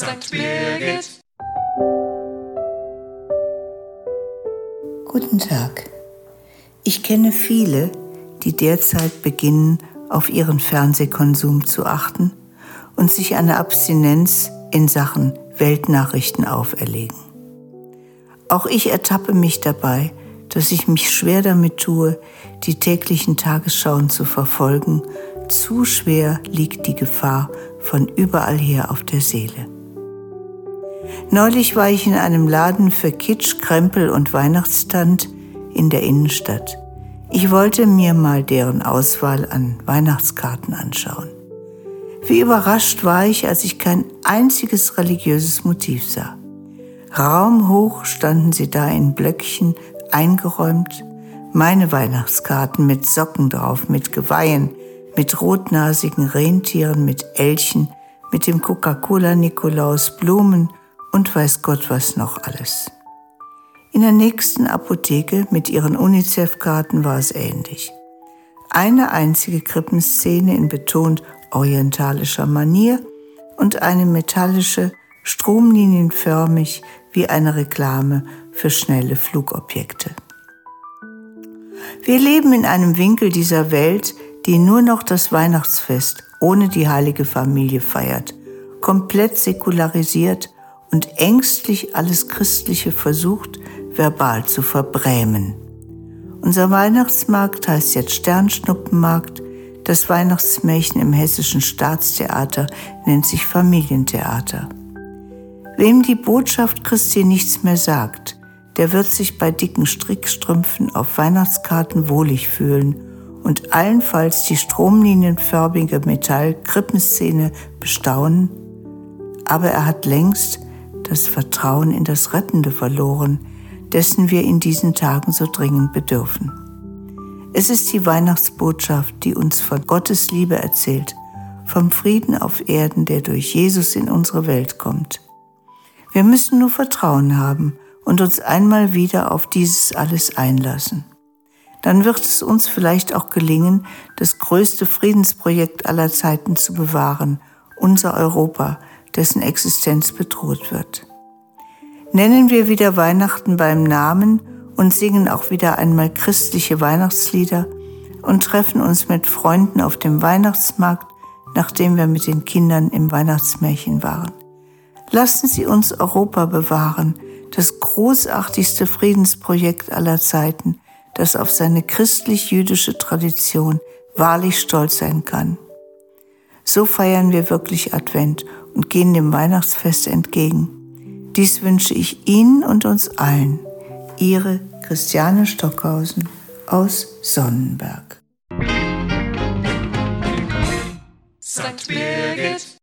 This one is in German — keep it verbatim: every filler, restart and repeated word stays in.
Sankt Birgit. Guten Tag. Ich kenne viele, die derzeit beginnen, auf ihren Fernsehkonsum zu achten und sich eine Abstinenz in Sachen Weltnachrichten auferlegen. Auch ich ertappe mich dabei, dass ich mich schwer damit tue, die täglichen Tagesschauen zu verfolgen. Zu schwer liegt die Gefahr von überall her auf der Seele. Neulich war ich in einem Laden für Kitsch, Krempel und Weihnachtsstand in der Innenstadt. Ich wollte mir mal deren Auswahl an Weihnachtskarten anschauen. Wie überrascht war ich, als ich kein einziges religiöses Motiv sah. Raumhoch standen sie da in Blöckchen, eingeräumt. Meine Weihnachtskarten mit Socken drauf, mit Geweihen, mit rotnasigen Rentieren, mit Elchen, mit dem Coca-Cola-Nikolaus, Blumen und weiß Gott was noch alles. In der nächsten Apotheke mit ihren UNICEF-Karten war es ähnlich. Eine einzige Krippenszene in betont orientalischer Manier und eine metallische, stromlinienförmig wie eine Reklame für schnelle Flugobjekte. Wir leben in einem Winkel dieser Welt, die nur noch das Weihnachtsfest ohne die heilige Familie feiert, komplett säkularisiert und ängstlich alles Christliche versucht, verbal zu verbrämen. Unser Weihnachtsmarkt heißt jetzt Sternschnuppenmarkt, das Weihnachtsmärchen im Hessischen Staatstheater nennt sich Familientheater. Wem die Botschaft Christi nichts mehr sagt, der wird sich bei dicken Strickstrümpfen auf Weihnachtskarten wohlig fühlen und allenfalls die stromlinienförmige Metall-Krippenszene bestaunen, aber er hat längst das Vertrauen in das Rettende verloren, dessen wir in diesen Tagen so dringend bedürfen. Es ist die Weihnachtsbotschaft, die uns von Gottes Liebe erzählt, vom Frieden auf Erden, der durch Jesus in unsere Welt kommt. Wir müssen nur Vertrauen haben und uns einmal wieder auf dieses alles einlassen. Dann wird es uns vielleicht auch gelingen, das größte Friedensprojekt aller Zeiten zu bewahren, unser Europa, dessen Existenz bedroht wird. Nennen wir wieder Weihnachten beim Namen und singen auch wieder einmal christliche Weihnachtslieder und treffen uns mit Freunden auf dem Weihnachtsmarkt, nachdem wir mit den Kindern im Weihnachtsmärchen waren. Lassen Sie uns Europa bewahren, das großartigste Friedensprojekt aller Zeiten, das auf seine christlich-jüdische Tradition wahrlich stolz sein kann. So feiern wir wirklich Advent und gehen dem Weihnachtsfest entgegen. Dies wünsche ich Ihnen und uns allen. Ihre Christiane Stockhausen aus Sonnenberg. Sankt Birgit.